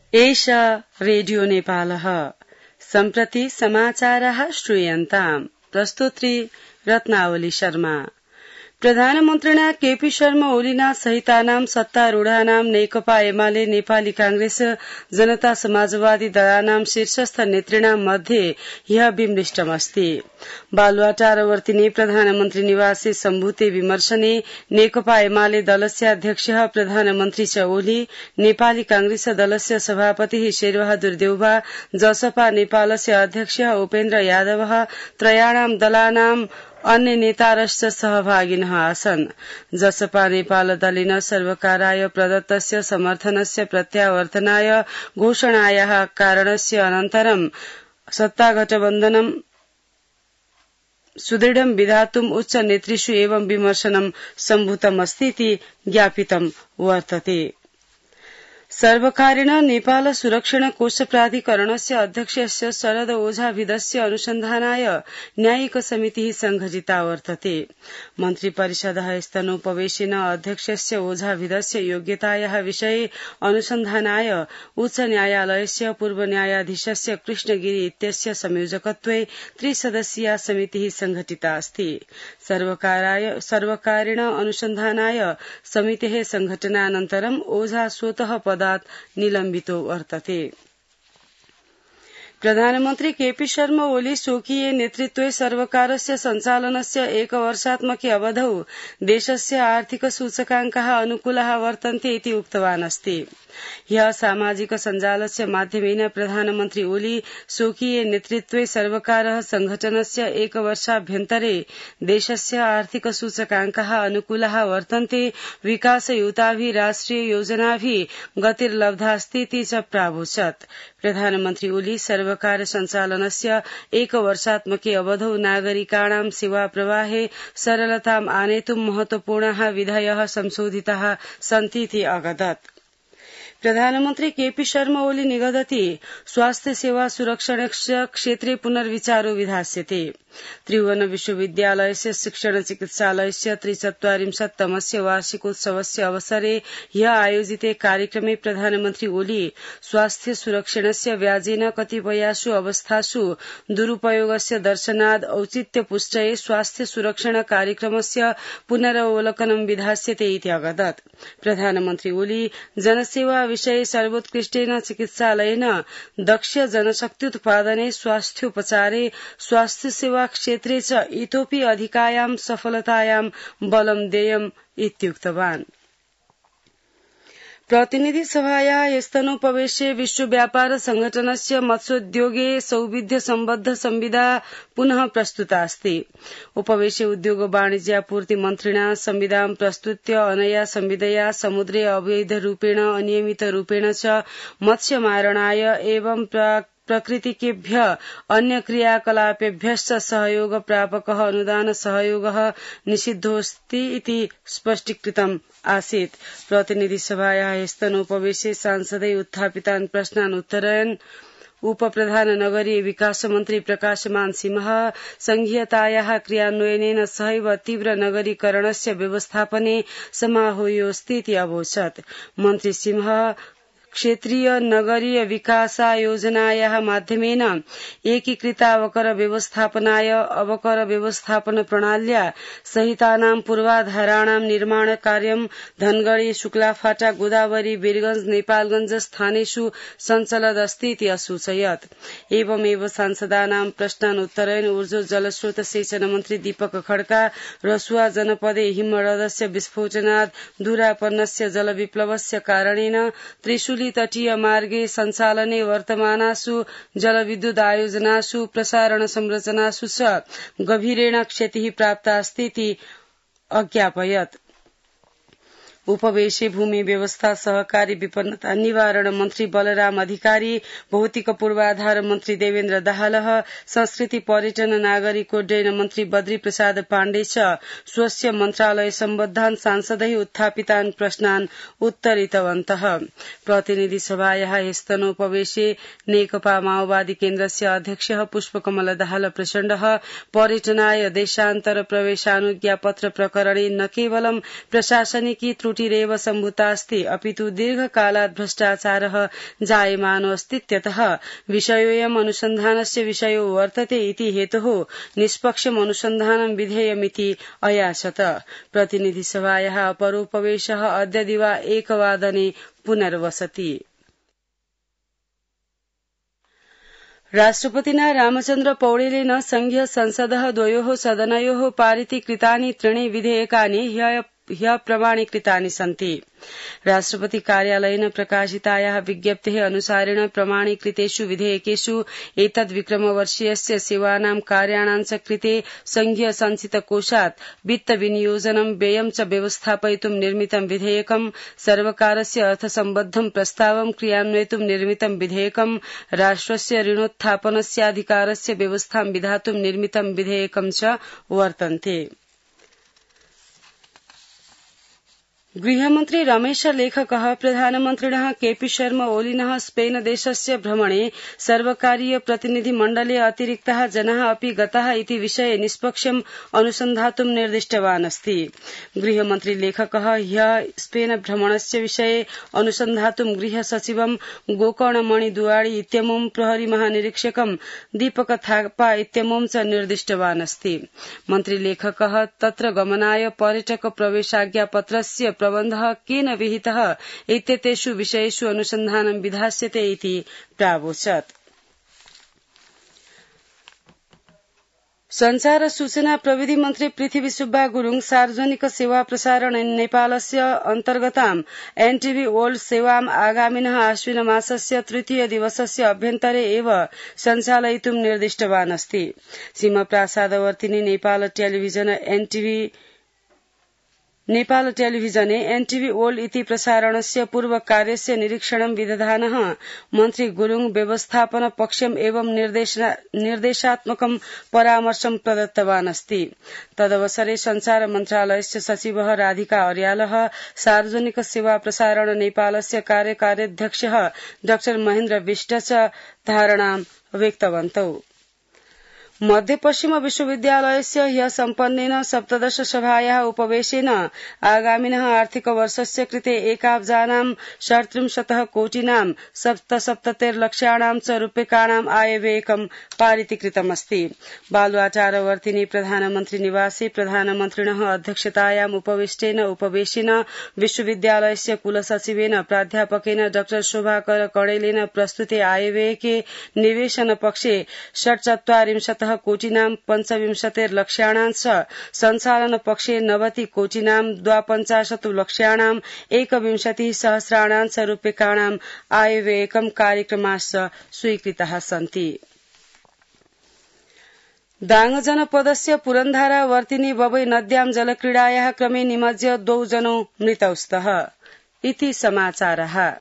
एषा रेडियो नेपालः सम्प्रति समाचारः श्रूयन्ताम् प्रस्तुत्री रत्नावली शर्मा। प्रधानमन्त्रिणा केपी शर्मा ओलीना सहितानां सत्तारूढानां नेकपा एमाले नेपाली कांग्रेस जनता समाजवादी दलानां शीर्षस्थ नेतृणां मध्ये ह्य विमृष्टमस्ति। बालुवाटार वर्तिने प्रधानमन्त्री निवासे सम्भूते विमर्शने नेकपा एमाले दलस्य अध्यक्षः प्रधानमन्त्री च ओली, नेपाली कांग्रेस दलस्य सभापतिः शेरबहादुर देउबा, जसपा नेपालस्य अध्यक्षः उपेन्द्र यादवः त्रयाणां दलानां अन्य नेतारश्च सहभागिनः आसन्। जसपा नेपाल दलेन सर्वकाराय प्रदत्तस्य समर्थनस्य प्रत्यावर्तनाय घोषणायाः कारणस्य अनन्तरं सत्तागठबन्धनं सुदृढं विधातुम् उच्च नेतृषु एवं विमर्शनं सम्भूतमस्तीति ज्ञापितं वर्तते। सर्वकारेण नेपाल सुरक्षण कोष प्राधिकरणस्य अध्यक्षस्य शरद ओझाभिदस्य अनुसन्धानाय न्यायिक समितिः संघटिता वर्तते। मन्त्रिपरिषदः स्तनोपवेशेन अध्यक्षस्य ओझाभिदस्य योग्यतायाः विषये अनुसन्धानाय उच्च न्यायालयस्य पूर्व न्यायाधीशस्य कृष्णगिरी इत्यस्य संयोजकत्वे त्रिसदस्यीया समितिः संघटिता अस्ति। सर्वकारेण अनुसन्धानाय समितेः संघटनानन्तरं ओझा स्वतः पदात् निलम्बितो वर्तते। प्रधानमन्त्री केपी शर्मा ओली स्वकीय नेतृत्वे सर्वकारस्य सञ्चालनस्य एकवर्षात्मके अवधौ देशस्य आर्थिक सूचकाङ्काः अनुकूलाः वर्तन्ते इति उक्तवान् अस्ति। ह्यः सामाजिक सञ्जालस्य माध्यमेन प्रधानमन्त्री ओली स्वकीय नेतृत्वे सर्वकारः संघटनस्य एकवर्षाभ्यन्तरे देशस्य आर्थिक सूचकाङ्काः अनुकूलाः वर्तन्ते, विकासयुताभिः राष्ट्रिय योजनाभिः गतिर्लब्धास्ति इति च प्रावोचत्। प्रधानमन्त्री ओली सर्वकार सञ्चालनस्य एकवर्षात्मके अवधौ नागरिकाणां सेवा प्रवाहे सरलताम् आनेतुं महत्वपूर्णाः विधयः संशोधिताः सन्ति इति अवदत्। प्रधानमन्त्री केपी शर्मा ओली निगदति स्वास्थ्य सेवा सुरक्षणस्य क्षेत्रे पुनर्विचारो विधास्यते। त्रिभुवन विश्वविद्यालयस्य शिक्षण चिकित्सालयस्य 43तमस्य वार्षिकोत्सवस्य अवसरे ह्यः आयोजिते कार्यक्रमे प्रधानमन्त्री ओली स्वास्थ्य सुरक्षणस्य व्याजेन कतिपयासु अवस्थासु दुरुपयोगस्य दर्शनाद् औचित्य पुष्टये स्वास्थ्य सुरक्षण कार्यक्रमस्य पुनरवलोकनं विधास्यते इति अवदत्। प्रधानमन्त्री ओली जनसेवा विषये सर्वोत्कृष्टेन चिकित्सालयेन दक्ष जनशक्त्युत्पादने स्वास्थ्योपचारे स्वास्थ्य सेवा क्षेत्रे च इतोपि अधिकायां सफलतायां बलं देयम् इत्युक्तवान्। प्रतिनिधि सभायाः स्तनोपवेशे विश्व व्यापार संघटनस्य मत्स्योद्योगे सौविध्य सम्बद्ध संविदा पुनः प्रस्तुता अस्ति। उपवेशे उद्योग वाणिज्यापूर्ति मन्त्रिणा संविदां प्रस्तुत्य अनया संविदया समुद्रे अवैध रूपेण अनियमित रूपेण च मत्स्यमारणाय एवं प्रकृतिकेभ्यः अन्य क्रियाकलापेभ्यश्च सहयोग प्रापकः अनुदान सहयोगः निषिद्धोऽस्ति इति स्पष्टीकृतम् आसीत्। प्रतिनिधि सभायाः स्तनोपवेशे सांसदै उत्थापितान् प्रश्नान् उत्तरयन् उपप्रधान नगरीय विकास मन्त्री प्रकाशमान सिंह संघीयतायाः क्रियान्वयनेन सहैव तीव्र नगरीकरणस्य व्यवस्थापने समाहूयोऽस्ति इति अवोचत्। मन्त्री सिंह क्षेत्रीय नगरीय विकास योजनायाः माध्यमेन एकीकृतावकर व्यवस्थापनाय अवकर व्यवस्थापन प्रणाल्या सहितानां पूर्वाधाराणां निर्माण कार्यं धनगढ़ी शुक्लाफाटा गोदावरी वीरगंज नेपालगंज स्थानेषु सञ्चलदस्ति इति असूचयत्। एवमेव सांसदानां प्रश्नान् उत्तरयन् ऊर्जा जलस्रोत सेचन मन्त्री दीपक खड्का रसुवा जनपदे हिमरदस्य विस्फोटनात् दूरापन्नस्य जलविप्लवस्य कारणेन त्रिशूली तटीय मार्गे सञ्चालने वर्तमानासु जलविद्युत आयोजनासु प्रसारण संरचनासु च गभीरेण क्षतिः प्राप्ता अस्ति इति अज्ञापयत्। उपवेशे भूमि व्यवस्था सहकारी विपन्नता निवारण मन्त्री बलराम अधिकारी, भौतिक पूर्वाधार मन्त्री देवेन्द्र दाहालः, संस्कृति पर्यटन नागरिक उड्डयन मन्त्री बद्री प्रसाद पाण्डे च स्वस्य मन्त्रालय सम्बद्धान् सांसदैः उत्थापितान् प्रश्नान् उत्तरितवन्तः। प्रतिनिधि सभायाः स्तनोपवेशे नेकपा माओवादी केन्द्रस्य अध्यक्षः पुष्पकमल दाहाल प्रचण्डः पर्यटनाय देशान्तर प्रवेशानुज्ञा पत्र प्रकरणे न केवलं प्रशासनिकी त्रुटि त्रुटिरेव सम्भूतास्ति अपितु दीर्घकालात् भ्रष्टाचारः जायमानोऽस्तीत्यतः विषयोऽयम् अनुसन्धानस्य विषयो वर्तते इति हेतोः निष्पक्षम् अनुसन्धानं विधेयमिति अयाचत। प्रतिनिधिसभायाः अपरोपवेशः अद्य दिवा 1:00 पुनर्वसति। राष्ट्रपतिना रामचन्द्र पौडेलेन संघीय संसदः द्वयोः सदनयोः पारितीकृतानि 3 विधेयकानि ह्यः प्रमाणीकृतानि सन्ति। राष्ट्रपति कार्यालयेन प्रकाशितायाः विज्ञप्तेः अनुसारेण प्रमाणीकृतेषु विधेयकेषु एतद् विक्रमवर्षीयस्य सेवानां कार्याणां च कृते संघीय संचितकोषात् वित्तविनियोजनं व्ययं च व्यवस्थापयितुं निर्मितं विधेयकं, सर्वकारस्य अर्थसम्बद्धं प्रस्तावं क्रियान्वयितुं निर्मितं विधेयकं, राष्ट्रस्य ऋणोत्थापनस्याधिकारस्य व्यवस्थां विधातुं निर्मितं विधेयकं च वर्तन्ते। गृहमन्त्री रमेश लेखकः प्रधानमन्त्रिणः केपी शर्मा ओलिनः स्पेन देशस्य भ्रमणे सर्वकारीय प्रतिनिधिमण्डले अतिरिक्ताः जनाः अपि गताः इति विषये निष्पक्षम् अनुसन्धातुं निर्दिष्टवान् अस्ति। गृहमन्त्री लेखकः ह्यः स्पेन भ्रमणस्य विषये अनुसन्धातुं गृह सचिवं गोकर्णमणि दुवाडी इत्यमुं प्रहरी महानिरीक्षकं दीपक थापा इत्यमुं च निर्दिष्टवान् अस्ति। मन्त्री लेखकः तत्र गमनाय पर्यटक प्रवेशाज्ञापत्रस्य प्रबन्धः केन विहितः इत्येतेषु विषयेषु अनुसन्धानं विधास्यते इति प्रावोचत्। संचार सूचना प्रविधि मन्त्री पृथ्वी सुब्बा गुरुङ सार्वजनिक सेवा प्रसारण नेपालस्य अन्तर्गताम् एनटीभी वर्ल्ड सेवाम् आगामिनः आश्विन मासस्य 3 दिवसस्य अभ्यन्तरे एव सञ्चालयितुं निर्दिष्टवान् अस्ति। सीमप्रासादवर्तिनी नेपाल टेलिभिजने एनटीभी वर्ल्ड इति प्रसारणस्य पूर्व कार्यस्य निरीक्षणं विदधानः मन्त्री गुरुङ व्यवस्थापन पक्षम् एवं निर्देशात्मकं परामर्शं प्रदत्तवान् अस्ति। तदवसरे संचार मन्त्रालयस्य सचिवः राधिका अर्यालः, सार्वजनिक सेवा प्रसारण नेपालस्य कार्यकार्याध्यक्षः डाक्टर महेन्द्र विष्ट च धारणां व्यक्तवन्तौ। मध्यपश्चिम विश्वविद्यालयस्य ह्यः सम्पन्नेन 17 सभायाः उपवेशेन आगामिनः आर्थिक वर्षस्य कृते एकाब्जानां 37 कोटिनां 77 लक्षाणां च रूप्यकाणां आयव्ययकं पारितीकृतमस्ति। बालुवाटारवर्तिनी प्रधानमन्त्री निवासे प्रधानमन्त्रिणः अध्यक्षतायाम् उपवेशेन विश्वविद्यालयस्य कुलसचिवेन प्राध्यापकेन डाक्टर शोभाकर कणेलेन प्रस्तुते आयव्ययके निवेशन पक्षे 47 कोटिनां 25 लक्षाणां च सञ्चालन पक्षे 90 कोटिनां 52 लक्षाणां 21 सहस्राणां च रूप्यकाणां आयव्ययकं कार्यक्रमाश्च स्वीकृताः सन्ति। दाङ जनपदस्य पुरन्धारा वर्तिनी बबै नद्यां जलक्रीडायाः क्रमे निमज्य 2 जनो मृतौ स्तः इति समाचारः।